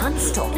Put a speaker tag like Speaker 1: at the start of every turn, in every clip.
Speaker 1: non-stop.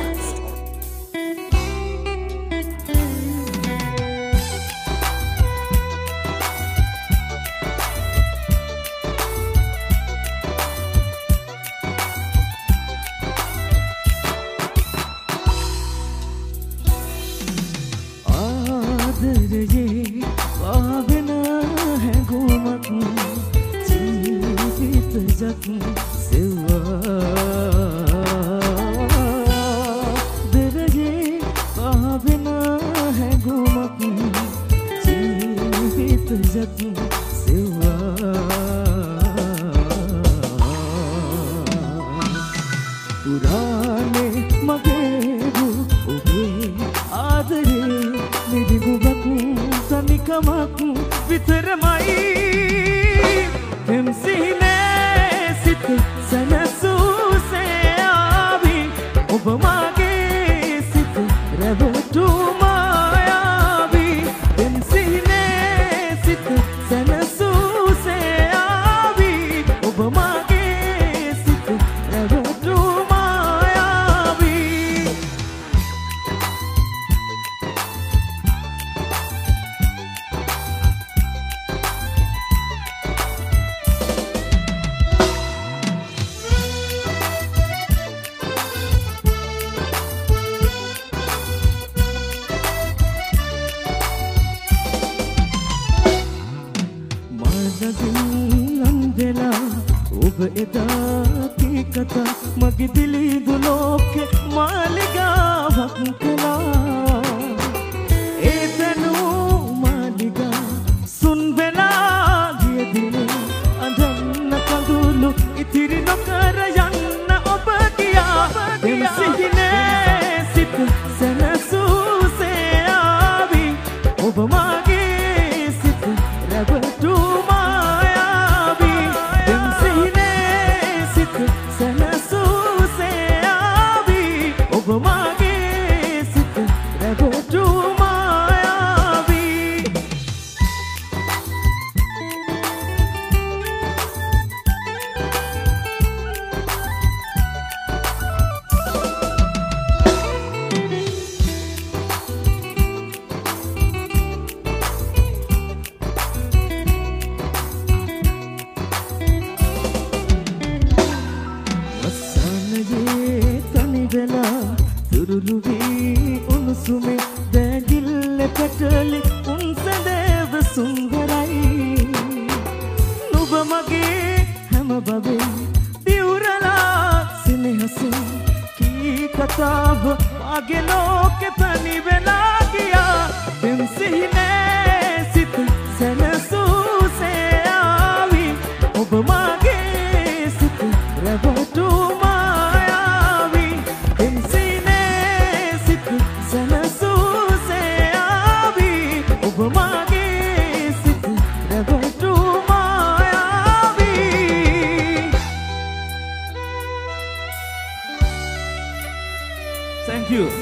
Speaker 2: Thank you.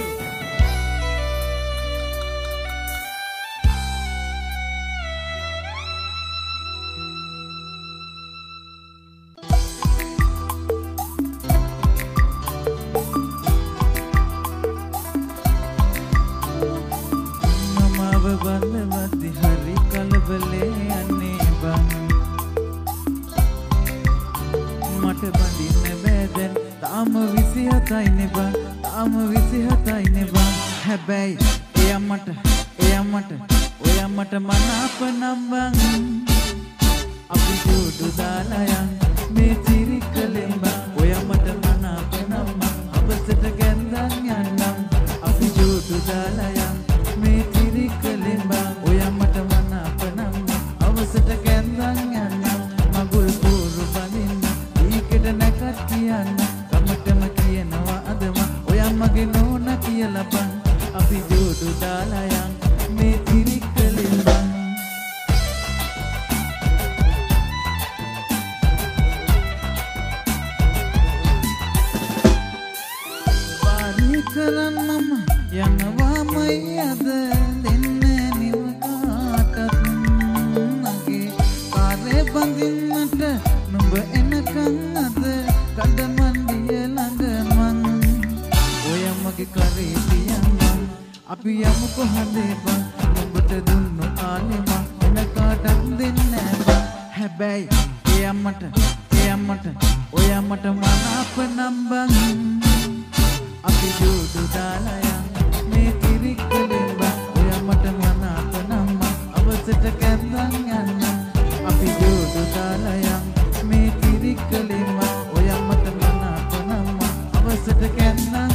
Speaker 1: අපි යමු කොහඳේ බං නුඹට දුන්නු ආලේ මං එන කාටත් දෙන්නේ බං හැබැයි ඒ අම්මට ඔය අම්මට මනාප නම් බං අපි දුදු දාලා යන් මේ කිරික්කලෙන් බං ඔය අම්මට මනාප නම් බං අවසට කැඳන් යන්න අපි දුදු දාලා යන් මේ කිරික්කලෙන් බං ඔය අම්මට මනාප නම් බං අවසට කැඳන් යන්න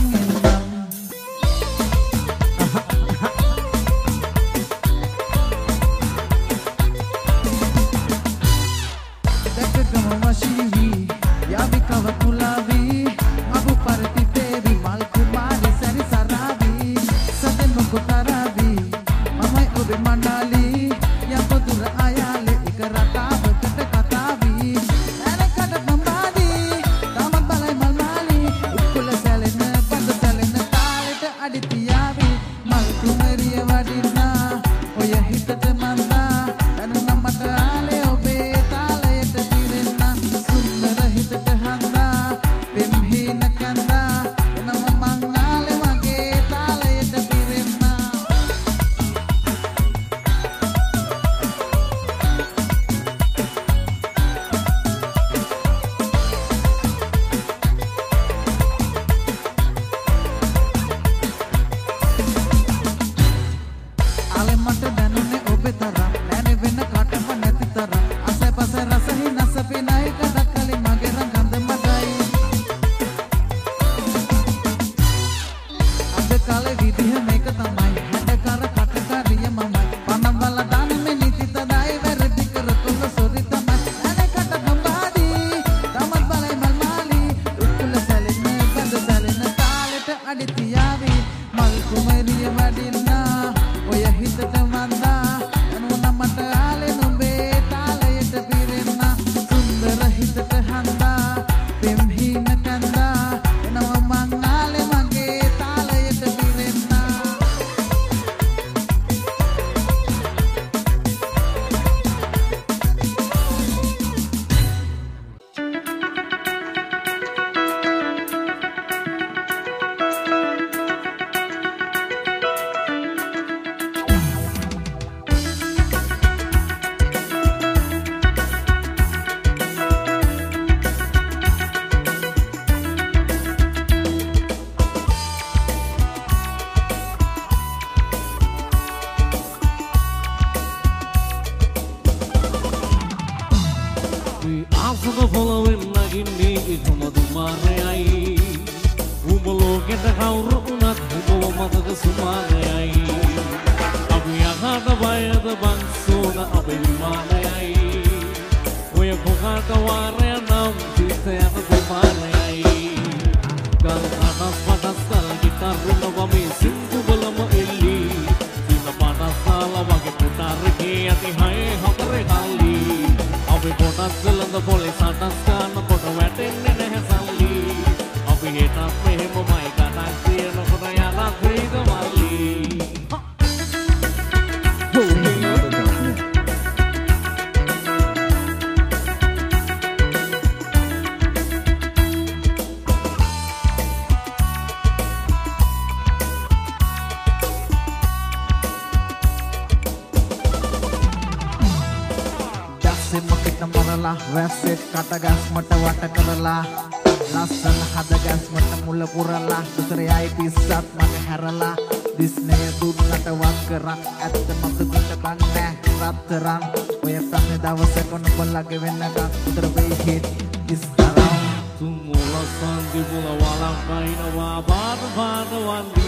Speaker 2: වැස්සෙත් කටගස්මට වට කරලා ලස්සන හදගස්මට මුල පුරලා දුසරයයි පිස්සත් මට හැරලා දිස්නය දුන්නට වත් කරන් ඇත්ත මතකට බන්නේ රත්තරන් ඔය ප්‍රශ්නේ දවසක නුඹලගේ වෙන්නකම් උතර වෙයි හිට ඉස්තරම්
Speaker 3: තුමුල සංදි මුල වලක්යිනවා බාද වන්දි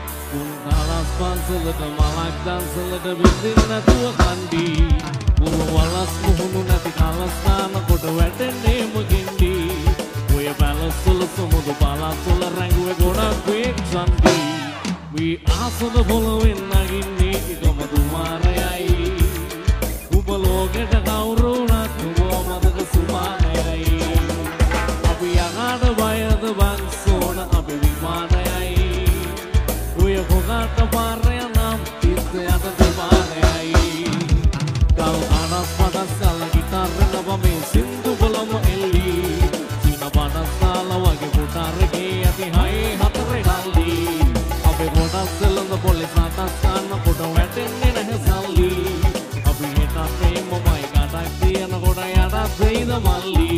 Speaker 3: කුණාලස් පන්සලට මලක් දන්සලට විදින්න නැතුව කන්දි වලස් මුහුණු නැති කලස්ථාන කොට වැටෙන්නේ මගින්දි ඔය බැලසුල සමුදු බලාසුල රැඟුවේ ගොඩක් වේක් සන්දි මේ ආසන පොළවෙන් නගින්නේ එකම දුමාරයයි උඹ ලෝකෙට කවුරුණත් උඹ මතක සුමානයයි අපි යකාට බයද බං සෝන අපි විමානයයි ඔය කොකට පාරය නම් තිස්සයට දෙපානයයි කල් අනස් පටස්සල ගිටාරන බමේ සින්දු බලම එල්ලි චීන පටස්සල වගේ පුටාරගේ ඇති හයි හතරේ කල්ලි අපේ පොටස්සලඳ පොලිසාට වෙයිද මල්ලි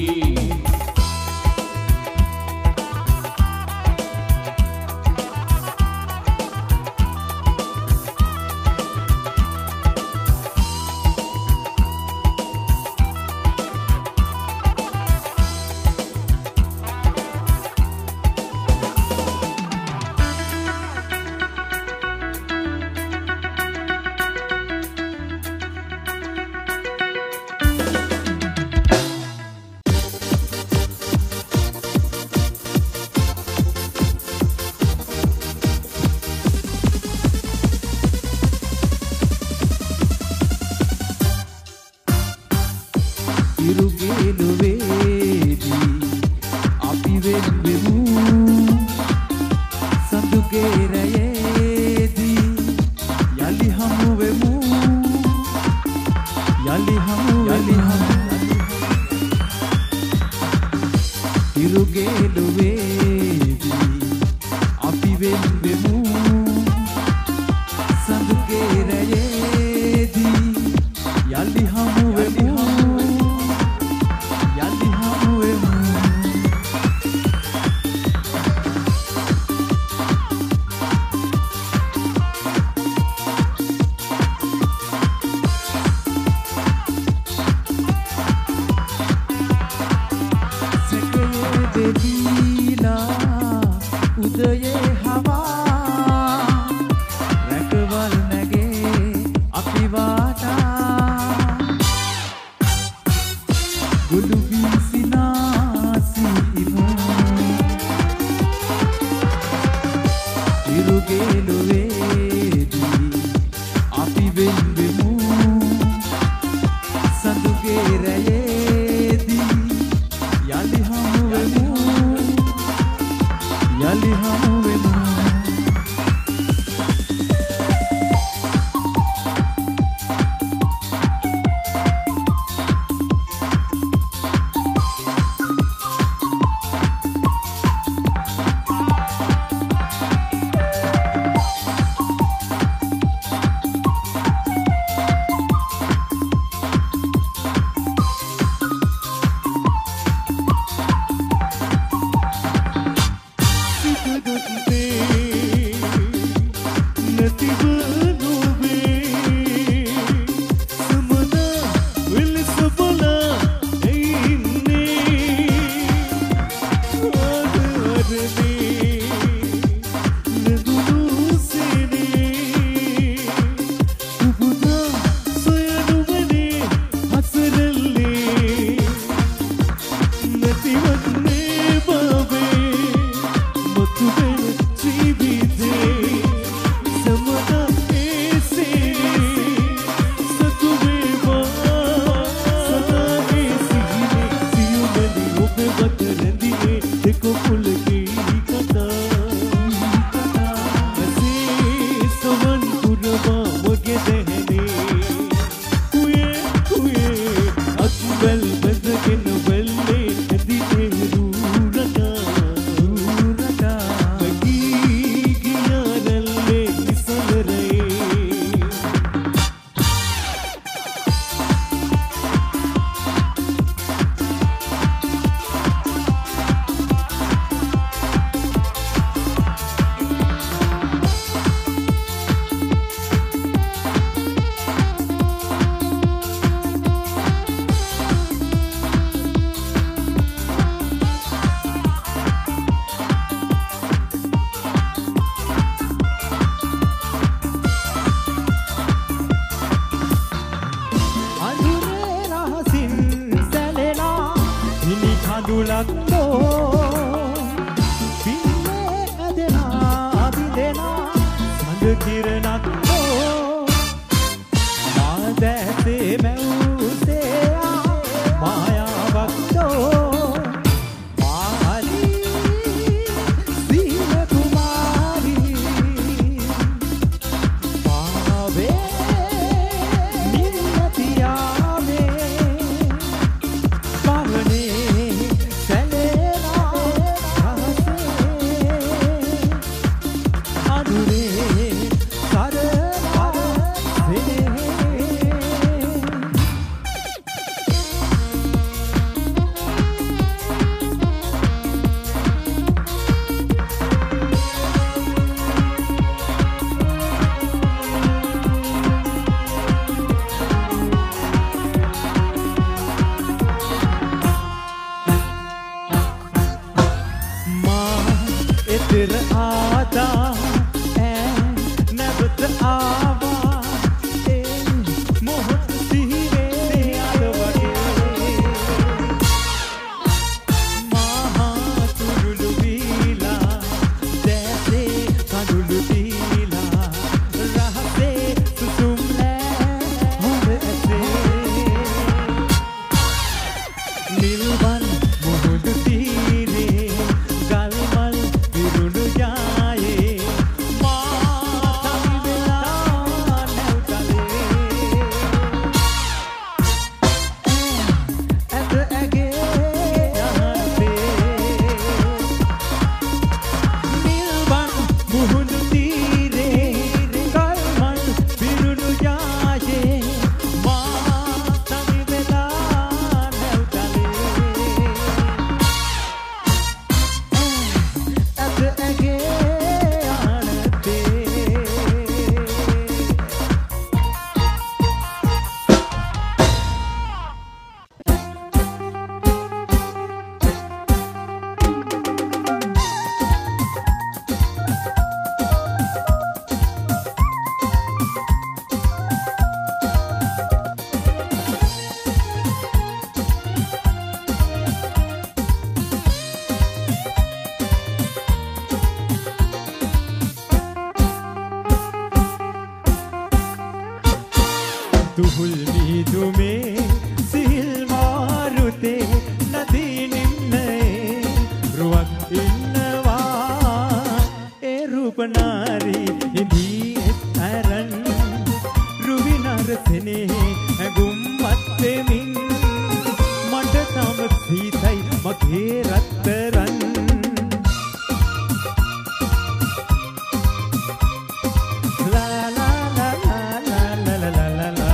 Speaker 2: Sale
Speaker 4: නිල්වන් මුහුදු තීරේ ගල්මල් විරුණු යායේ මා තනි වෙලා නැවතලේ ඇත ඇගේ නිල්වන් මුහුදු තීරේ ගල්මල් විරුණු යායේ මා තනි වෙලා නැවතලේ ඇත ඇගේ ආනතේ තුහුල් මීදුමේ සිහිල් මාරුතේ නදී නිම්නයේ රුවක් ඉන්නවා ඒ රූපනාරී හිඳී ඇරන් රුවිනරසනේ ඇඟුම්වත් වෙමින් මට තම සීතයි මගේ රත්තරන් ලා ලා ලා ලා ලා ලා ලා ලා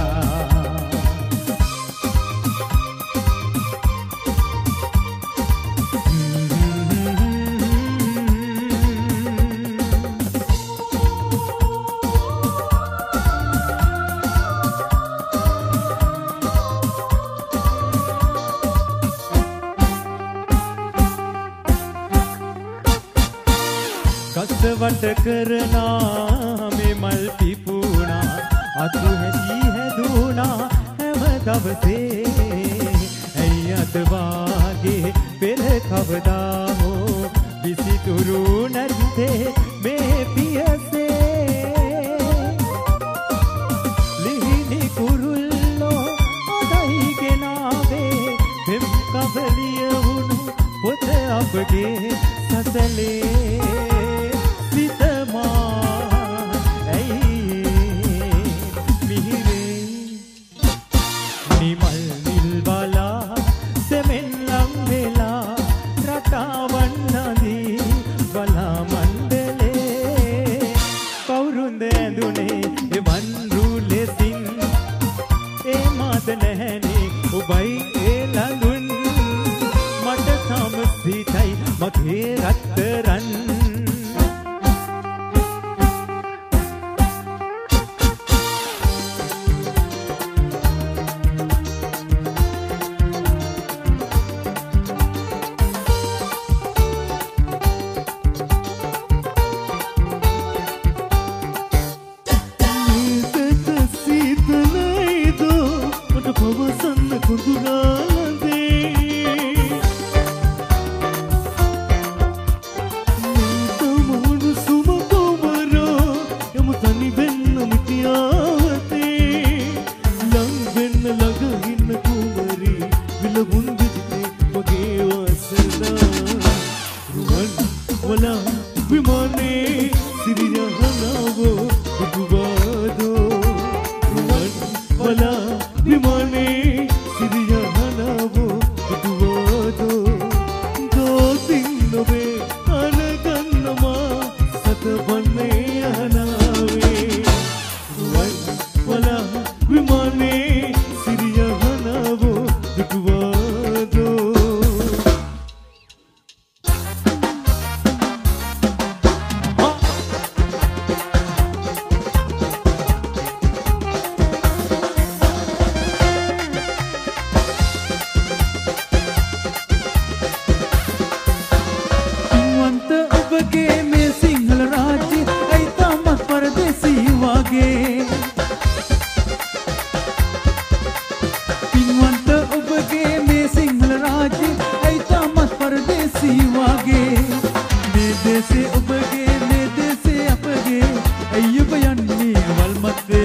Speaker 4: කසවට කරනා මේ මල් පිපුණා අතු හැදී හැදුණා හැම දවසේ ඇයි අත වාගේ පෙර කවදා හෝ විසිතුරු නැත්තේ මේ පියසේ ලිහිණි කුරුල්ලෝ ඔදයි ගෙනාවේ පෙම් කවලිය වුණු පොත අපගේ සසලේ මගේ රත්තරන්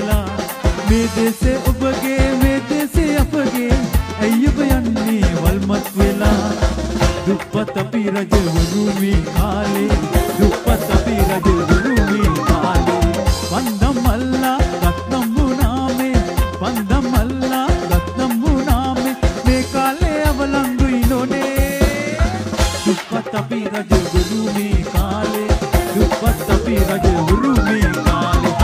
Speaker 1: මේ දෙසේ ඔබගේ මේ දෙසේ අපගේ ඇයි ඔබ යන්නේ වල්ම ජීවත් වෙලා දුප්පත් අපි රජවරු මේ කාලේ දුප්පත් අපි රජවරු මේ කාලේ පන්දම් අල්ලා ගත්නම් වුණාමේ පන්දම් අල්ලා ගත්නම් වුණාමේ මේ කාලේ අවලංගුයි නොනේ දුප්පත් අපි රජවරු මේ කාලේ දුප්පත් අපි රජවරු මේ කාලේ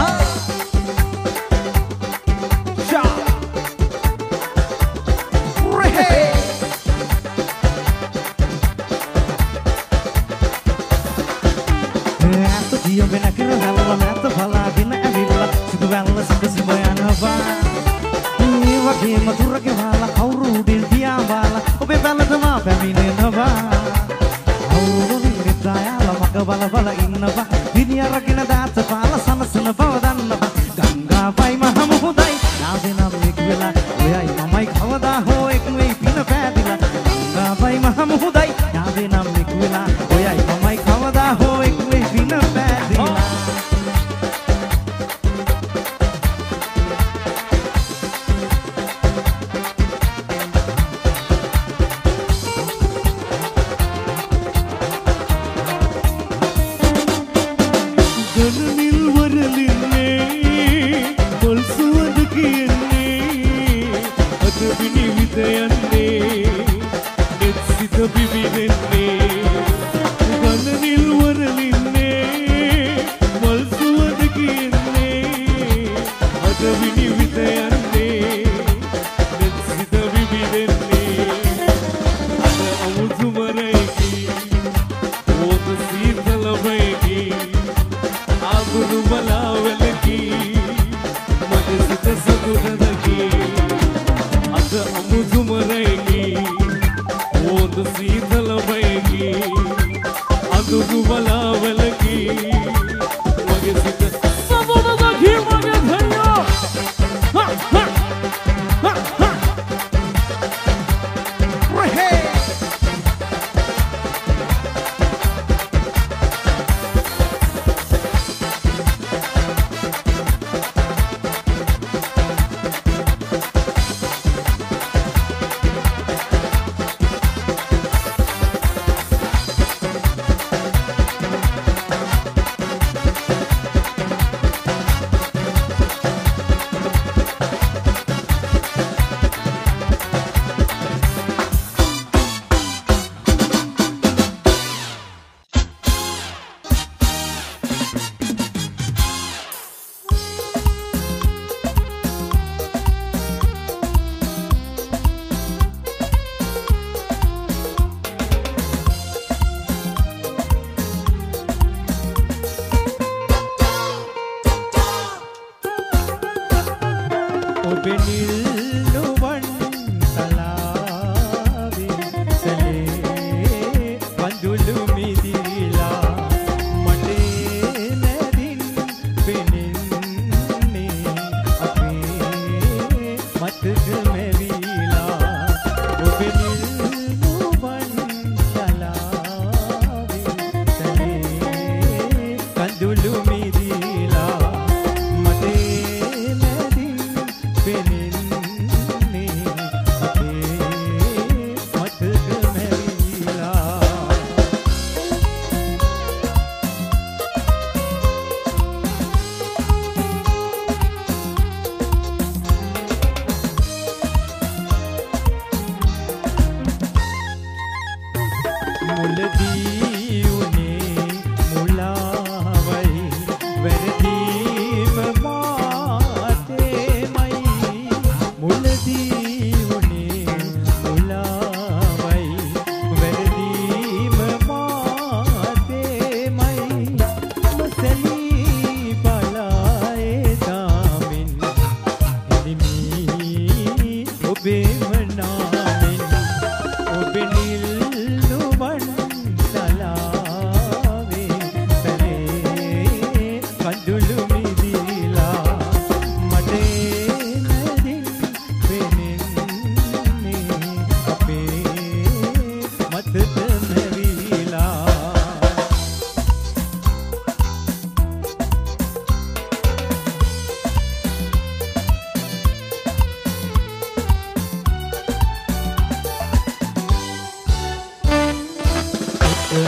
Speaker 4: Diam bena kira vela mata fala dina avila sidu vela sidu sibayana va ni wage madura ke vala kauru dil dia vala obe vela dama pamine nava auru ni daya la maga vala vala innava dunia ragina daat vala sanasana bavadanna ganga pai mahamudai naadena mek vela oyai mamai khawada ho ek mei pina padila ganga pai mahamudai naadena mek vela oyai mamai khawada ho ek mei pina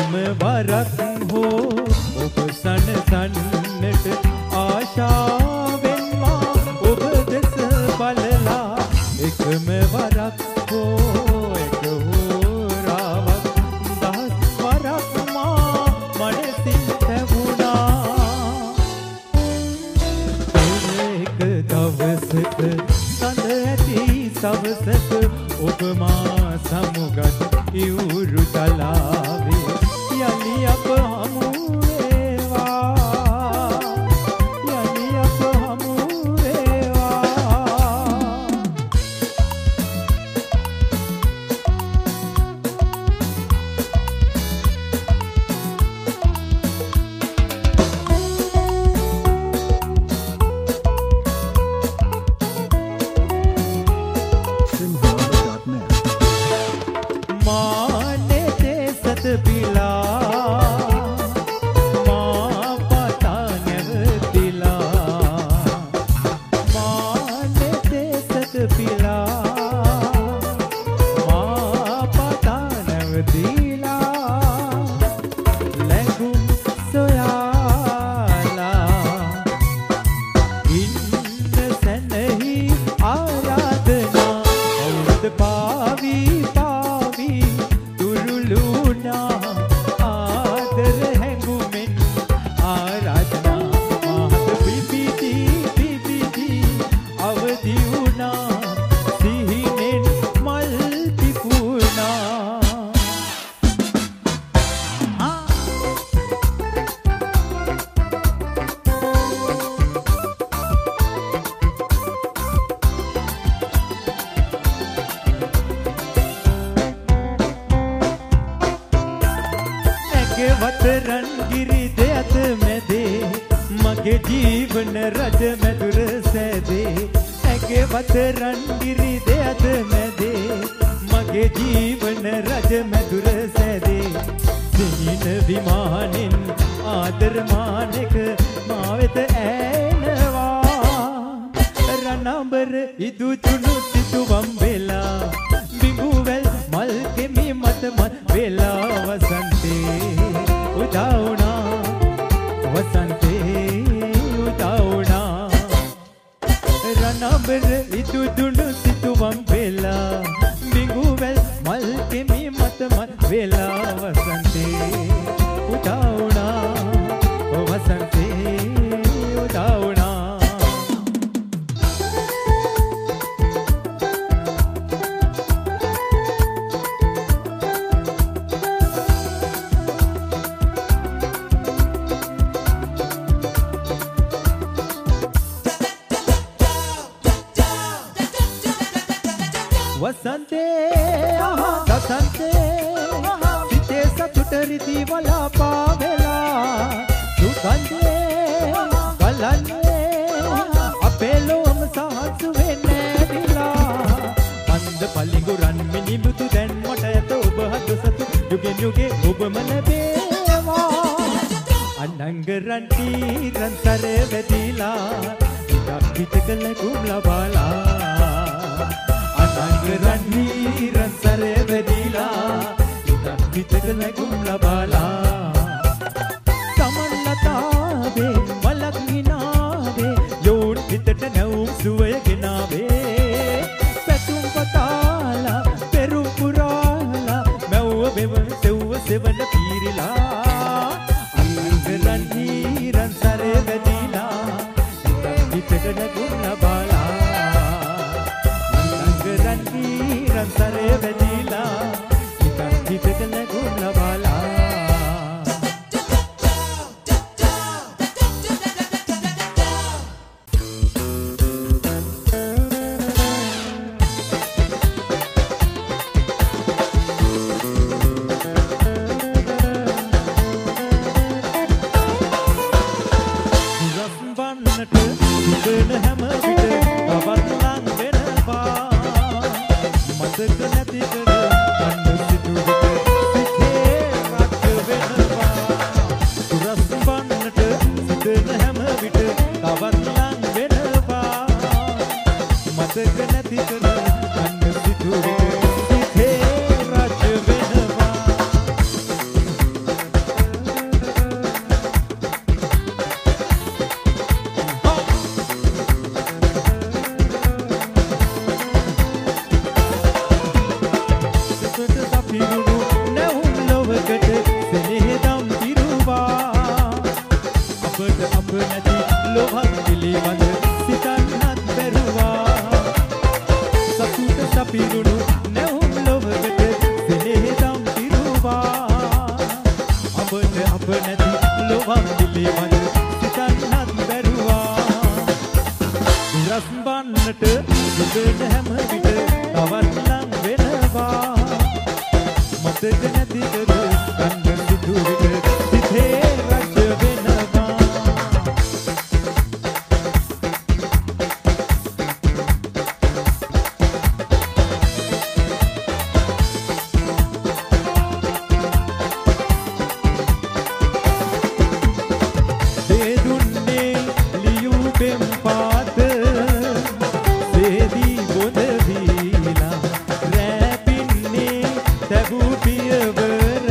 Speaker 4: එකම වරක් හෝ ඔබ සනසන්නට ආශාවෙන් මා ඔබ දෙස බලලා එකම වරක් හෝ එක හෝරාවක් දහස් වරක් මා මනසින් පැවුණා එක දවසක සඳ ඇති සවසක ඔබ මා සමුගත් ඉවුරු තලාවේ යලි අප හමු වේවා යලි අප හමු වේවා माने ते सत पिला माँ पता नवतिला माने ते सत पिला माँ पता नवतिला लघुम सोयाला इन्न सनही आराधना औद पावी आदर हैंगुमेन आराधना महत पिपिती अवधिउना सिहिनेन मल्पिपुना वतरन गिरी दे अत में दे मगे जीवन रज में दुर से दे ऐगे वतरन गिरी दे अत में दे मगे जीवन रज में दुर से दे सीन विमानिन आदर मानिक मावित ऐनवा रनाबर इदु चुनु सितु बम्बेला बिंगुवेल मल के मी मत मत बेला वसंते उदाउना वसंते उदाउना रनाबर इदु दुनु सितु बम्बेला बिंगुवेल मल के मी मत मत बेला वसंते उदाउना वसंते उदाउना वसंते वसंते सीते सचुट रीति वाला पावेला सुगंधे गलने अपेलो हम साहस वेने दिला मंद पलिगुरन मिनी मुतु den मटय तो बहत सतु युगे युगे उब मन बेवा अनंग रंटी रंसरे वेदिला इतक कल कुमला बाला रन्नी रंसरे वेदिला इतक लगुम लबाला समन्नतावे मलक गिनावे योड हितට නැවුම් සුවය ගෙනාවේ පැතුම් පතාලා පෙරුම් පුරාලා මැව්ව බෙවන සෙව්ව සෙවන පීරිලා අංග රන්හි රන්සරේ වැදිලා හිතට නැගුම් ලබාලා අංග රන්හි රන්සරේ වැදිලා හිතට නැගුම් ලබාලා Been a hammer, but I'm not been a bar. Mother, නැති ලෝභක් පිළිබඳ සිතන්නත් බැරුවා සතුට සපිරුණු නැවුම් ලොවකට සෙනෙහදම් පිරුවා අප නැති ලෝභක් පිළිබඳ සිතන්නත් බැරුවා දුරස් බන්නට දුබෙන හැම විට තවත් ලං වෙනවා මතක නැති කර ගන්න සිදු විට සිතේ රජ වෙනවා දෙදුන්නේ ලියු පෙම් පාත සේදී බොඳ වීලා රැපින්නේ තැබූ පියවර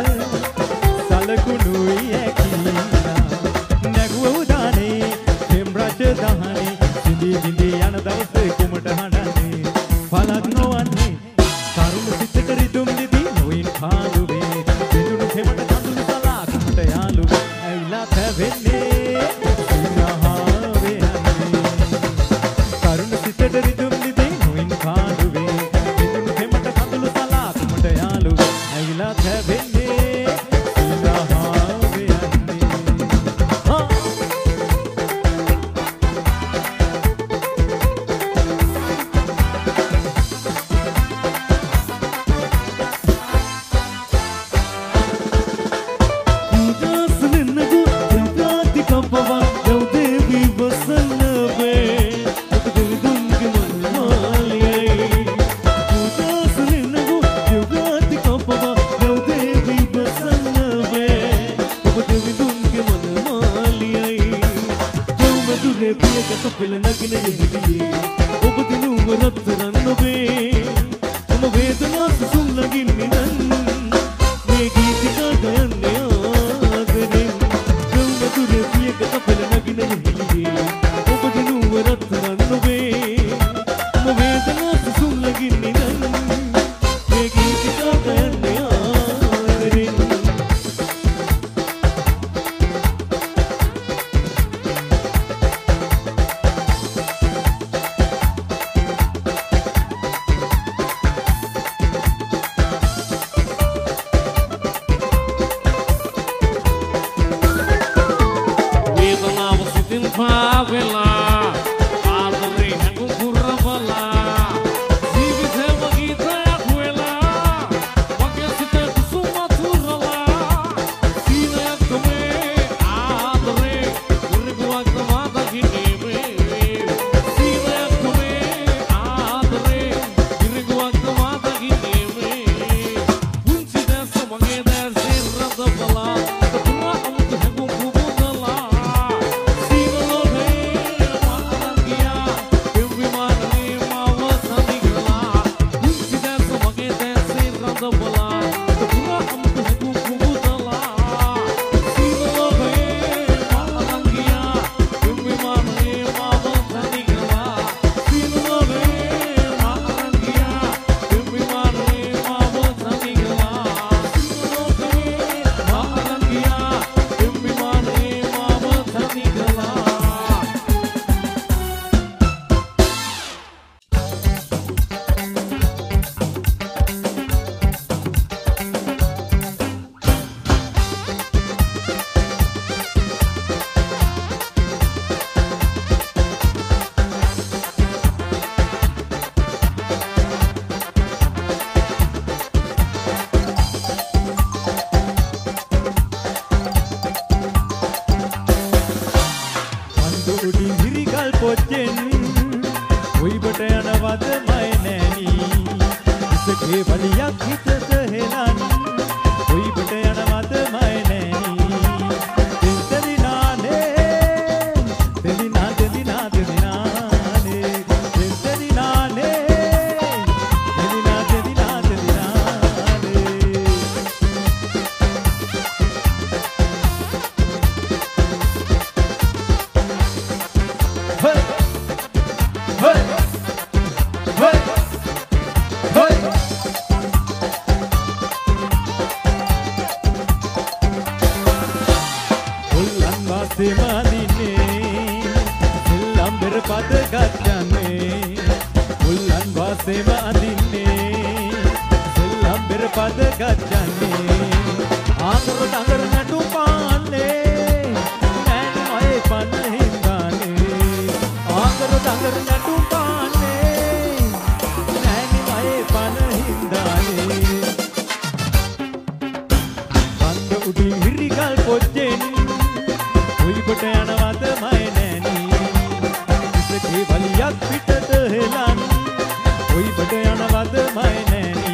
Speaker 4: සලකුණුයි ඇකිලා නැගුව උදානේ පෙම් රජ දහනේ සිඳී බිඳී යන දවසේ කුමට හඬන්නේ පලක් නොවන්නේ කරුණ සිතට රිදුම් දෙදී නොයින් පාළුවේ බිඳුණු කෙමට කඳුළු සලා කුමට යාළුවේ ඇවිලා පැවෙන්නේ සිනහාවේ යන්නේ කරුණ සිතට රිදුම් දෙදී නොයින් පාළුවේ බිඳුණු කෙමට කඳුළු සලා කුමට යාළුවේ ඇවිලා පැවෙන්නේ සිනහාවේ යන්නේ සේම අදින්නේ සෙල්ලම් බෙර පද ගජන්නේ ආදර දඟර නටු පාන්නේ නෑනි මයේ පන හින්දානේ ආදර දඟර නටු පාන්නේ නෑනි මයේ පන හින්දානේ වන්ද උඩින් හිරිකල් පොච්චෙන් උයිපට යනවද මය නෑනි ඉසකේ වලියක් පිටට හෙලන් උයිපට යනවද මය නෑනි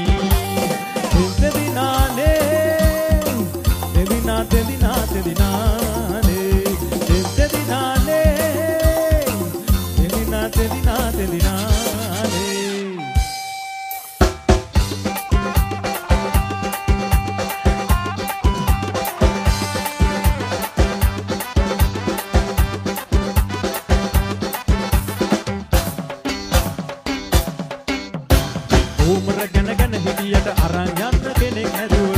Speaker 4: උමර ගැන ගැන හිටියට අරන් යන්න කෙනෙක් නැතුව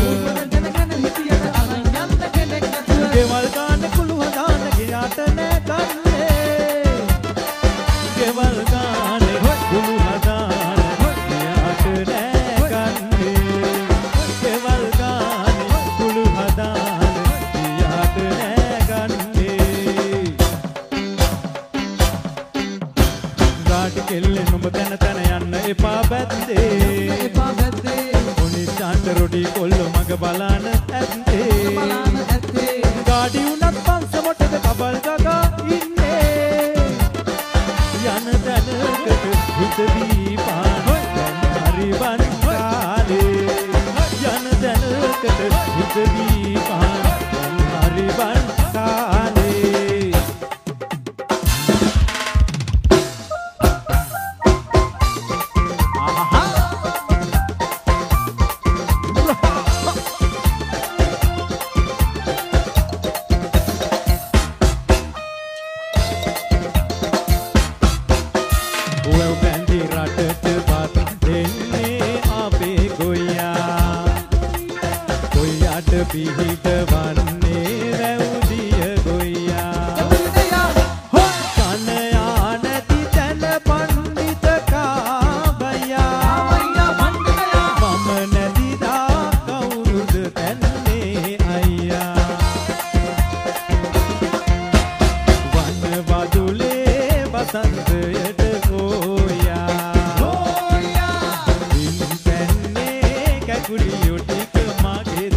Speaker 4: ගෙවල් ගාන කුළු හදාන ගියාට නෑ කන්නේ ගෙවල් ගාන කුළු හදාන ගියාට නෑ කන්නේ ගෙවල් ගාන කුළු හදාන ගියාට නෑ කන්නේ ගාටි කෙල්ලේ නුඹ තන තන යන්න එපා බැද්දේ උනිච්චාන්ට රොඩි කොල්ල මග බලන ඇත්තේ ගාඩි උනත් පන්ස මොටද කබල් ගගා ඉන්නේ යන දැනකට හිත දීපාන දැන් හරි වන් කාලේ යන දැනකට හිත දීපාන දැන් හරි වන් කාලේ පිහිට වන්නේ වැවුදිය ගොයියා කන යා නැති තැන පණ්ඩිත කාබයා මම නැතිදා කවුරුද තැන්නේ අයියා වන වදුලේ වසන්තයට ඕයා වින් තැන්නේ කැකුලියෝ ටික මගේ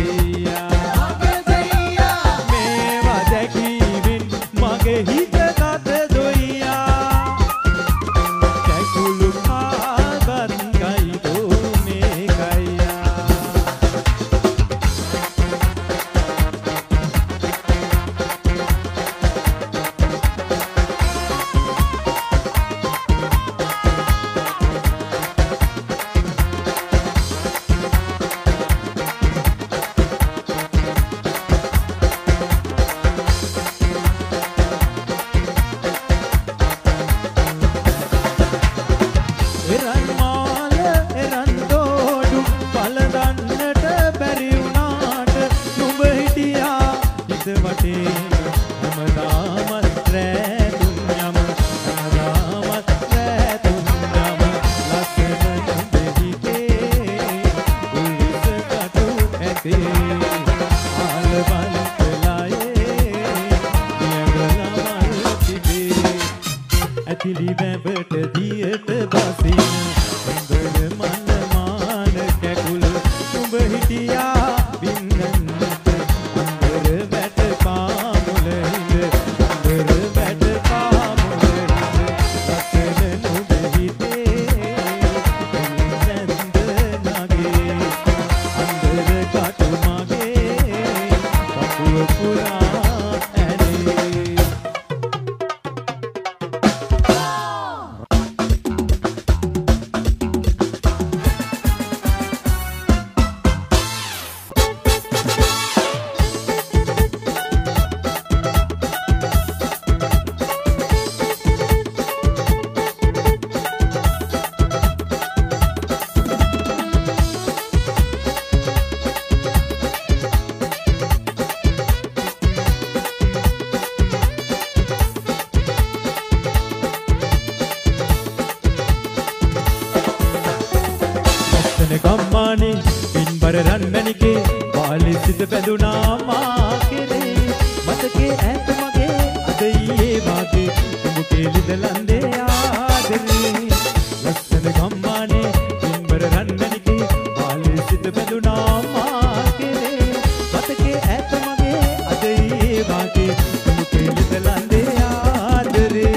Speaker 4: හිත කත දොයියා කැකුළු කාගත් කයිදෝ මේ කයියා කම්මානේ පින්බර රන්මැණිකේ වාලේ සිට බැඳුනා මා කෙරේ මතකේ ඈත මගේ අද ඊයේ වාගේ උඹ කෙලිද ලන්දේ ආදරේ ලස්සන කම්මානේ පින්බර රන්මැණිකේ වාලේ සිට බැඳුනා මා කෙරේ මතකේ ඈත මගේ අද ඊයේ වාගේ උඹ කෙලිද ලන්දේ ආදරේ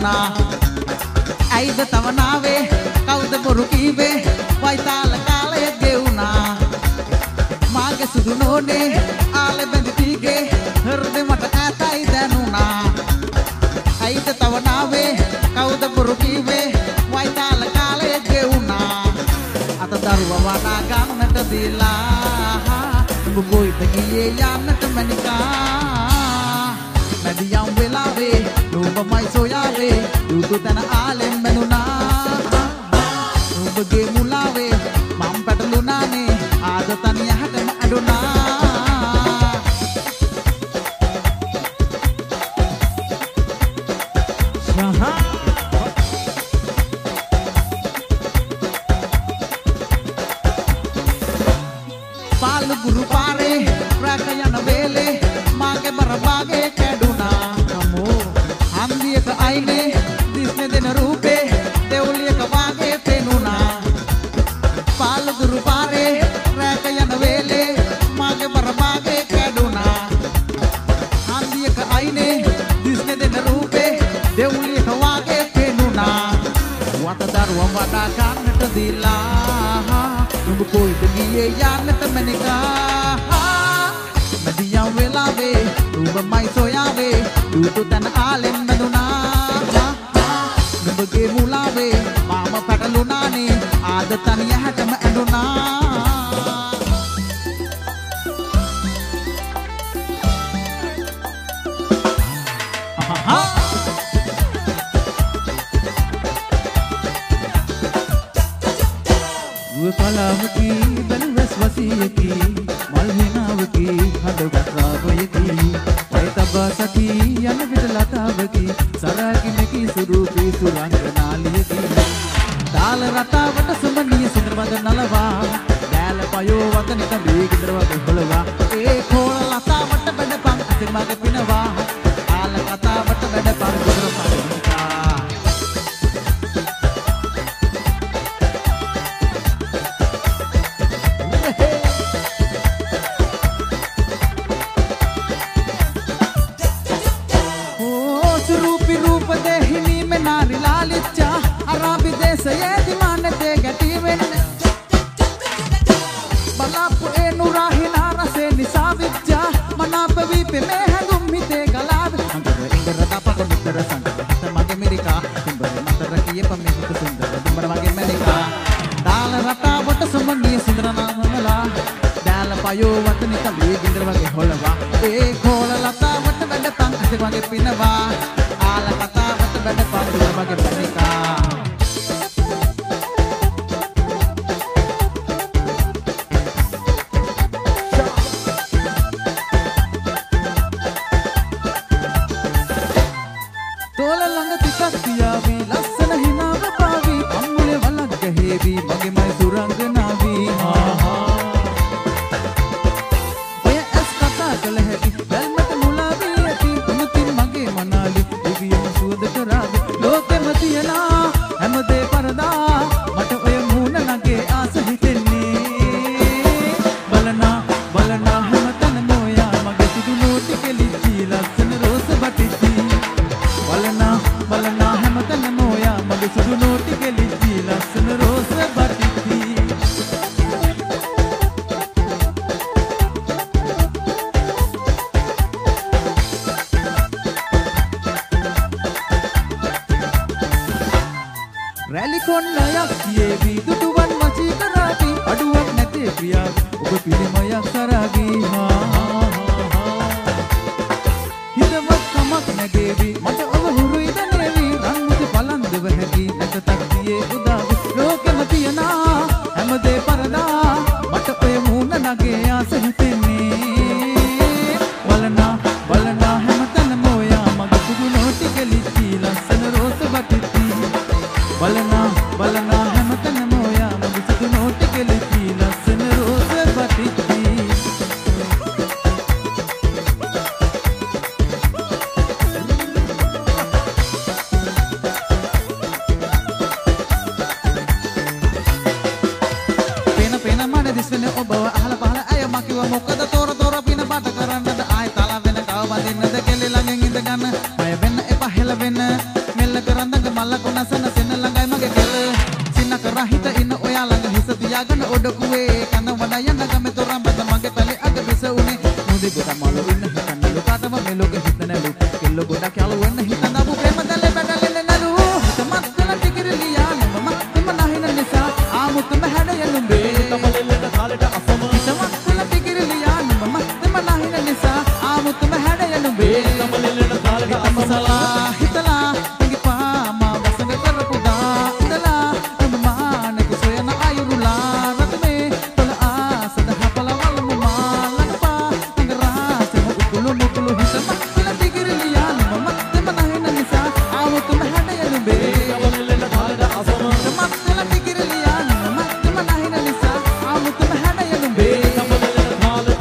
Speaker 1: දැනුණා ඇයිද තවනාවේ කවුද බොරු කීවේ වයිතාල කාලය ගෙවුණා මාගේ සුදු නෝනේ ආලේ බැඳි තීගේ හෘදෙ මට ඈතයි දැනුණා ඇයිද තවනාවේ කවුද බොරු කීවේ වයිතාල කාලය ගෙවුණා අත දරුවා වඩා ගන්නට දීලා නුඹ කොයිද ගියේ යන්නට මැනිකා මැදියම් වෙලාවේ නුඹමයි සොයාවේ දුදු තන ආලෙන් මැනුණා නුඹගේ මුලාවේ මම් පැටලුණානේ ආද තනිය හැටම ඇඬුණා පාලු ගුරු පාරේ රැක යන වේලේ මාගේ බරවාගේ කැඩුනා කමෝ හන්දියක අයිනේ දිස්නේ දෙන රූපේ දෙවුලියක වාගේ පෙනුණා පාලු ගුරු පාරේ රැක යන වේලේ මාගේ බරවාගේ කැඩුනා හන්දියක අයිනේ දිස්නේ දෙන රූපේ දෙවුලියක වාගේ පෙනුණා වත දරුවා වඩා ගන්නට දීලා නුඹ කොයිද ගියේ යන්නට මැනිකා මැදියම් වෙලාවේ නුඹමයි සොයාවේ දුතු තන ආලෙන් බැඳුණා නුඹගේ මුලාවේ මාම පැටලුණානේ ආද තනිය හැටම ඇඬුණා
Speaker 2: පලාවකි බැලුවස් වසියකි මල් හිනාවකි හඬවත් රාගයකි පය තබා සකි යන විට ලතාවකි සරාගිනකි සුරූපී සුරංගනාලියකි තාල රටාවට සුමනිය සිඳවද නලවා දැල පයෝ වදනික වේගිතර වගේ හොලවා ඒ කෝල ලතාවට බඩපන් අතිමගේ පිනවා ආල කතාවට බඩපන් දුර පදිනිකා नारी लालिचा अराबी देश ये दिमाने दे गटी वेन बलापु ए नुराही नारा से निसाविचा मनापवी पे मैं है गुम्मी ते गलाब अंतर इंगर दापा को मित्र संग हत मागे मेरिका तिंबर मंतर किए पमे को सुंदर तिंबर मागे मेरिका दाल रटा वट सुमनिय सुंदर नामला दाल पायो वतनी कभी गिंदर वगे होलवा ए खोल लता वट बंद तंग से वगे पिनवा आल कथा वट बंद पांडु वगे मेरिका तोल लंग तिकक पियावी लස්සන හිනාව පාවි අම්මුලේ වලක් ගහේවි මගේ මයි සුරංගනාවි ඔය ඇස් කතා කළ හැකි බැල්මට මුලාවි ඇති තුමුතින් මගේ මනාලි දිවියම සුවද කරාවි ලෝකෙම තියනා හැමදේ පරදා මට ඔය මූණ නගේ ආස හිතෙන්නේ බලනා බලනා හැමතැනම ඔයා මගේ සුදු නෝටි කෙලිච්චි ලස්සන රෝස බටිච්චි බලනා බලනා හැමතැනම ඔයා මගේ සුදු නෝටි කෙලිච්චි ලස්සන රෝස බටිච්චි රැලි කොන්නයක් කියෙවි දුටුවන් මචී කරාවි අඩුවක් නැතේ ප්‍රියා ඔබ පිළිමයක් කරාවි හිතවත් කමක් නැගේවි මට ඔබ හුරුයි දනේවි රන්මුති පලන්දව හැකි නැකතක් දියේ උදාවි ලෝකෙම තියනා හැමදේ පරදා මට ඔය මූණ නගේ ආස හිතෙන්නේ බලනා බලනා හැමතැනම ඔයා මගේ සුදු නෝටි කෙලිච්චි ලස්සන රෝස බටිච්චි බලනා බලනා හැමතැනම ඔයා මගේ සුදු නෝටි කෙලිච්චි ලස්සන රෝස බටිච්චි
Speaker 1: කෙල්ල ගොඩක් යලවන්න හිතනබු ප්‍රේම දැලේ බඩලෙන්න නරු හිතමත් කළ ටිකිරිලියා නම මම නැහින නිසා ආමුතම හැඩය නුඹේ තමලෙල්ලට කාලෙට අසම හිතමත් කළ ටිකිරිලියා නම මම නැහින නිසා ආමුතම හැඩය නුඹේ තමලෙල්ලට කාලෙට අසමසලා හිතලා ඉඟිපා මා වසඟ කරපු දා ඉඳලා ඔබ මානක සොයන අයුරුලා රතමේ තල ආසද හපලවල මුමා ලංපා අඟරාසම උකුළු මුකුළු හිතම කළ ටිකිරිලියා නම මම නැහින නිසා ආමුතම හැඩය නුඹේ තමලෙල්ලට කාලෙට අසම හිතමත් කළ ටිකිරිලියා නම මම නැහින නිසා ආමුතම හැඩය නුඹේ තමලෙල්ලට කාලෙට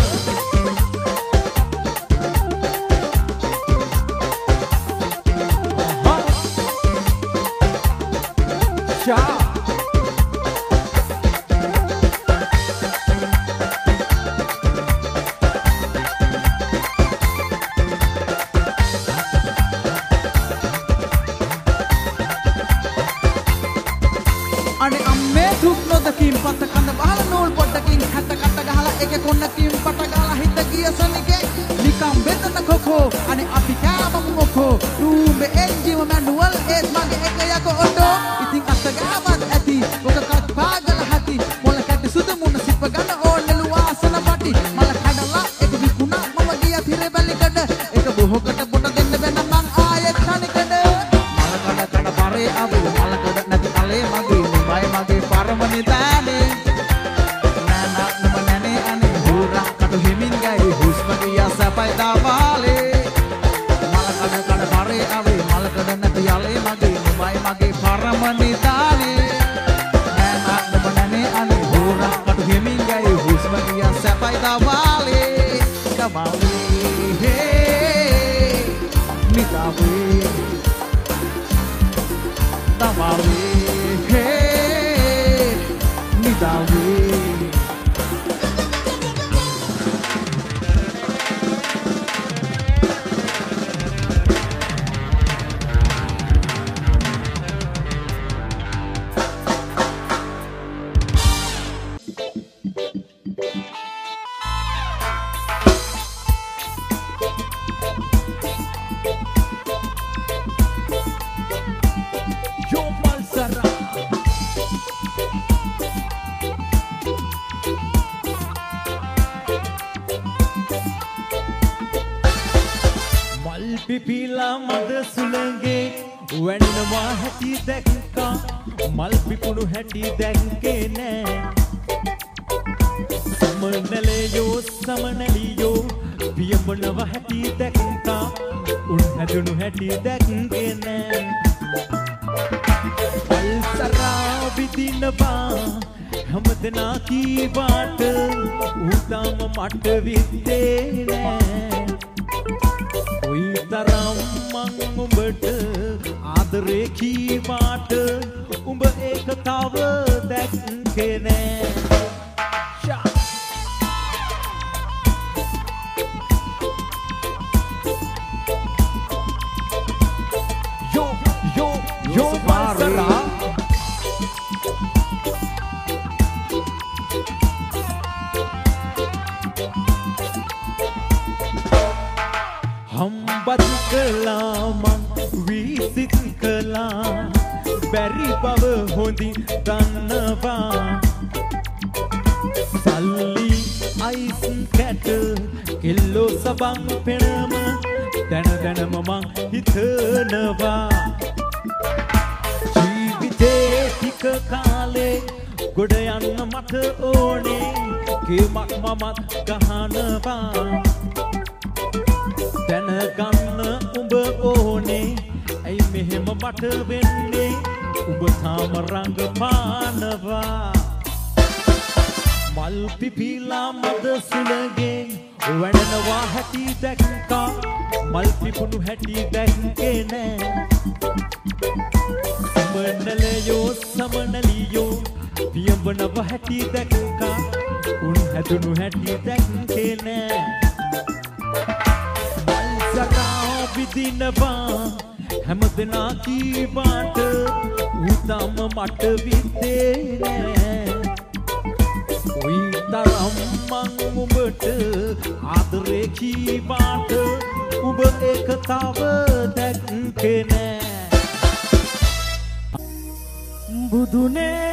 Speaker 1: අනේ අම්මේ දුක් නොදකින් පත කඳ බහල නූල් පොඩකින් හැට කට ගහලා එක කොන්නකින් පට ගහලා හිත ගිය සනිකේ නිකම් බෙදන කොකෝ අනේ අපි කෑමම මොකෝ රූමේ එන්ජිම මැනුවල් ඒත් මගේ එක යකෝ ඔටෝ ඉතින් අත ගාවත් ඇති ඔකකත් පාගල හති මොල කැටි සුදු මුණ සිප ගන්න ඕනෙලු වාසන පටි මල කඩලා එක විකුණා මම ගියා තිරේ බැලිකඩ එක බොහෝකට පොට දෙන්න වෙන මං ආයෙත් තනිකඩ මල කඩ කඩ පරේ අබු මල කඩ නැති කලේ මගේ නිබයි මගේ පරමනි දානේ නානා නම නැනේ අනේ හුරා කටු හිමින් ගයි හුස්ම ගියා සපයි දාවාලේ මල කඩ කඩ පරේ අබු මල කඩ නැති යලේ මගේ නිබයි මගේ පරමනි දානේ නානා නම නැනේ අනේ හුරා කටු හිමින් ගයි හුස්ම ගියා සපයි දාවාලේ කමාලේ හේ නිතාවේ Tamale, hey, Nidawe. Yo Malsara.
Speaker 4: පිපිලා මද සුළඟේ වැන්නවා හැටි දැක්කා මල් පිපුණු හැටි දැක්කේ නෑ සමනලයෝ සමනලියෝ පියඹනවා හැටි දැක්කා උන් හැදුණු හැටි දැක්කේ නෑ අල්සරා විදිනවා හැමදෙනා කීවාට උදාම මට විද්දේ නෑ ඔයි තරම් මං උඹට ආදරේ කීවාට උඹ ඒක තව දැක්කේ නෑ Yo Malsara හම්බත් කළා මං විසිත් කළා බැරි බව හොඳින් දන්නවා සල්ලි අයිස් කැට කෙල්ලෝ සබන් පෙනම දැන දැනම මං හිතනවා ජීවිතේ ටික කාලේ ගොඩ යන්න මට ඕනේ කේමක් මමත් ගහනවා දැනගන්න උඹ ඕනේ ඇයි මෙහෙම මට වෙන්නේ උඹ තාම රංගපානවා මල් පිපිලා මද සුළඟේ වැඩනවා හැටි දැක්කා මල් පිපුණු හැටි දැක්කේ නෑ සමනලයෝ සමනලියෝ පියඹනවා හැටි දැක්කා උන් හැදුණු හැටි දැක්කේ නෑ සරා විදිනවා හැමදෙනා කීවාට උතම මට විද්දේ නෑ
Speaker 3: කොයි තරම් මං උඹට ආදරේ කීවාට උඹ ඒක තව දැක්කේ නෑ බුදුනේ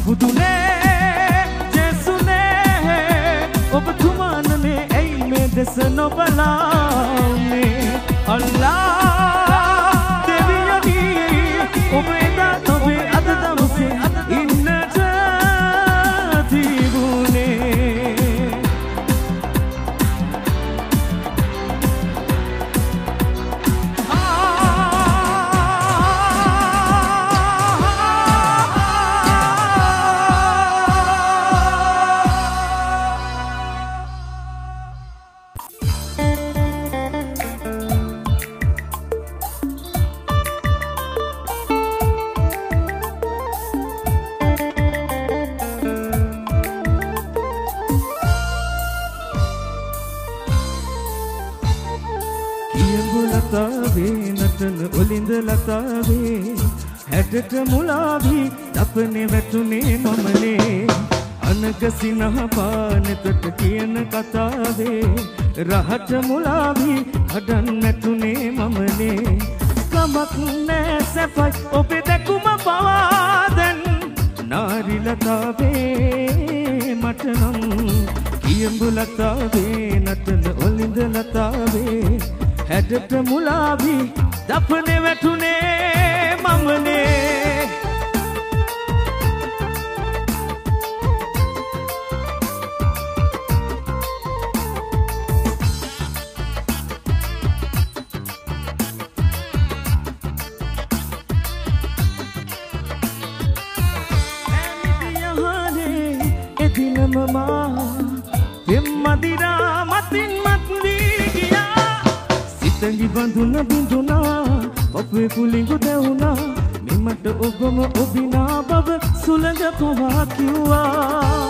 Speaker 3: බුදුනේ ජේසුනේ ඔබතුමානනේ ඇයි මේ දෙස නොබලාන්නේ අල්ලා දෙවියනි ඔබ එදා ඔබේ අද දවසේ ඉන්නට තිබුණේ නටන ඔලින්ද ලතාවේ හැටට මුලාවී දපනේ වැටුනේ මමනේ අනගසිනහ පානෙතට කියන කතාවේ රහට මුලාවී හඩන් නැටුනේ මමනේ කමක් නෑ සැපයි ඔබේ දැකුම පවාදන් නාරි ලතාවේ මට නම් කියඹු ලතාවේ නටන ඔලින්ද ලතාවේ හැඩට මුලාවී දපනේ වැටුනේ මමනේ එදිනම මා පෙම්මදිරා මතින් මත්වී ගියා සිතඟි බඳුන බිඳුනා ඔබේ කුලිඟු දැවුනා මෙමට ඔබම ඔබිනා බව සුළඟ පවා කිව්වා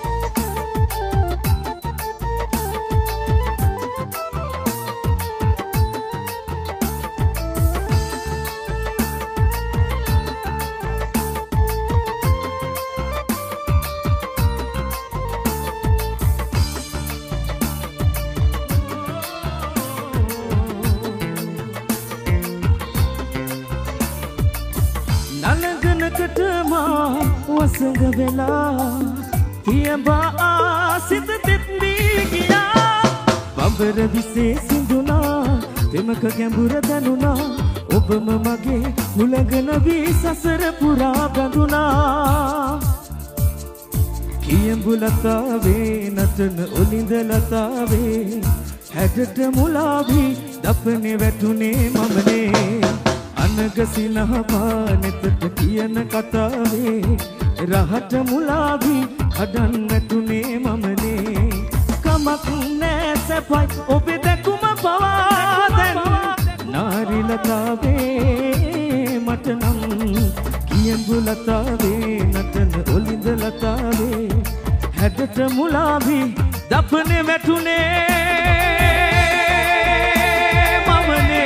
Speaker 3: වසඟ වෙලා පියඹා සිත තෙත්වී ගියා බඹර විසේ සිඳුනා දෙමක ගැඹුර දැනුණා ඔබම මගේ මුලඟන වී සසර පුරා බඳුනා කියඹු ලතාවේ නටන ඔලින්ද ලතාවේ හැඩට මුලාවී දපනේ වැටුනේ මමනේ අනගසිනහ පානෙතට කියන කතාවේ රහට මුලාවී හඩන් නැටුනේ මමනේ කමක් නෑ සැපයි ඔබේ දැකුම පවාදන් නාරි ලතාවේ මට නම් කියඹු ලතාවේ නටන ඔලින්ද ලතාවේ හැඩට මුලාවී දපනේ වැටුනේ මමනේ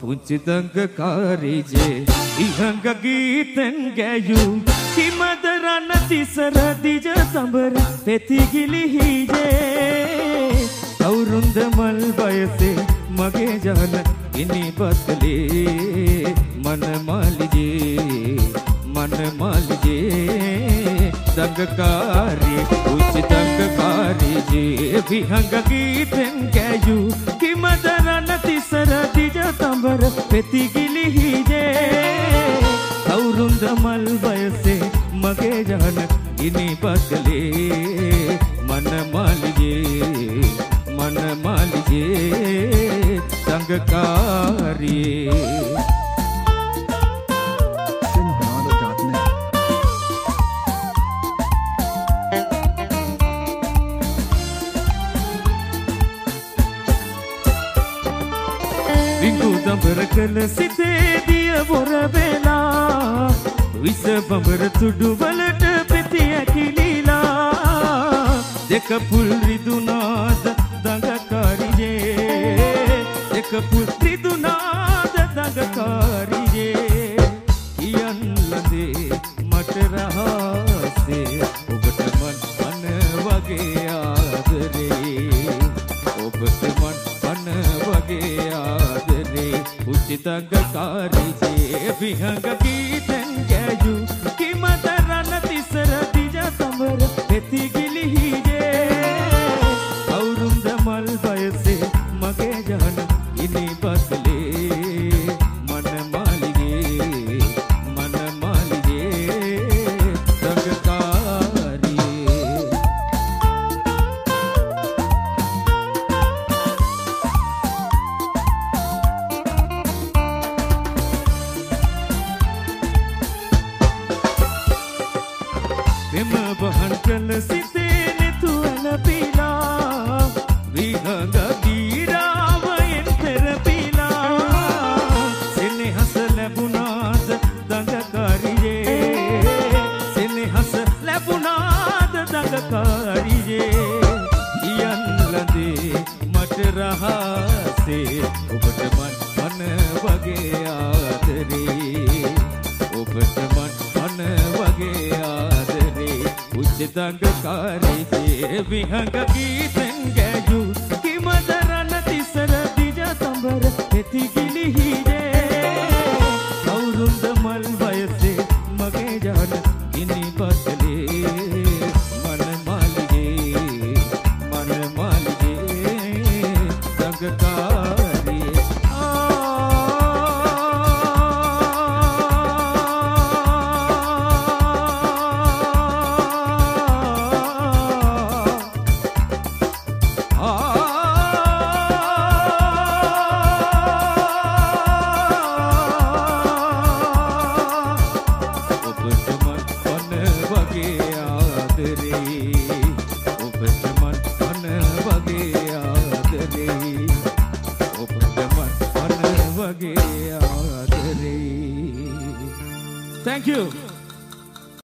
Speaker 3: පුංචි දංගකාරීජේ ඉහංග ගීතෙන් ගැයූ කිමද රණ තිසර දිජ සඹර පෙතිගිලිහිජේ කවුරුන්ද මල් බයසේ මගේ ජන ඉනි බස්කලේ මනමාලිජේ දංගකාරී උච්ච දංගකාරීජේ විහංග ගීතෙන් ගැයූ කිමද රණ තිසර දිජ සඹර පෙතිගිලිහිජේ කවුරුන්ද මල් බයසේ මගේ ජන ඉනි බස්කලේ මනමාලිජේ දංගකාරී රිංගු දඹර කළ සිතේ දිය බොර වෙලා විස බඹර තුඩු වලට පෙති ඇකිලිලා දෙක පුල් රිදුනාද දඟකාරියේ දෙක පුල් රිදුනාද දඟකාරියේ කියන් ලඳේ මට රහසේ ඔබට මන් වගේ ආදරේ ඔබට මන් වගේ ආදරේ උච්ච දංගකාරීජේ විහංග ගීතෙන් ගැයූ කිමද රණ තිසර දිජ සඹර පෙතිගිලිහිජේ කවුරුන්ද මල් බයසේ මගේ ජන ඉනි බස්කලේ මනමාලිගේ දංගකාරී එම බහන් කළ සිතේ නෙතුවන පිලා විහඟ ගීරාවයෙන් පෙරපිලා සෙනෙහස ලැබුණාද දඟකාරියේ සෙනෙහස ලැබුණාද දඟකාරියේ කියන් ලඳේ මට රහසේ ඔබට මන් වගේ ආදරේ ඔබට මන් වගේ ආදරේ උච්ච දංගකාරීජේ විහංග ගීතෙන් ගැයූ කිමද රණ තිසර දිජ සඹර පෙතිගිලිහිජේ කවුරුන්ද මල් බයසේ මගේ ජන ඉනි බස්කලේ මනමාලිගේ දංගකාරී Thank you.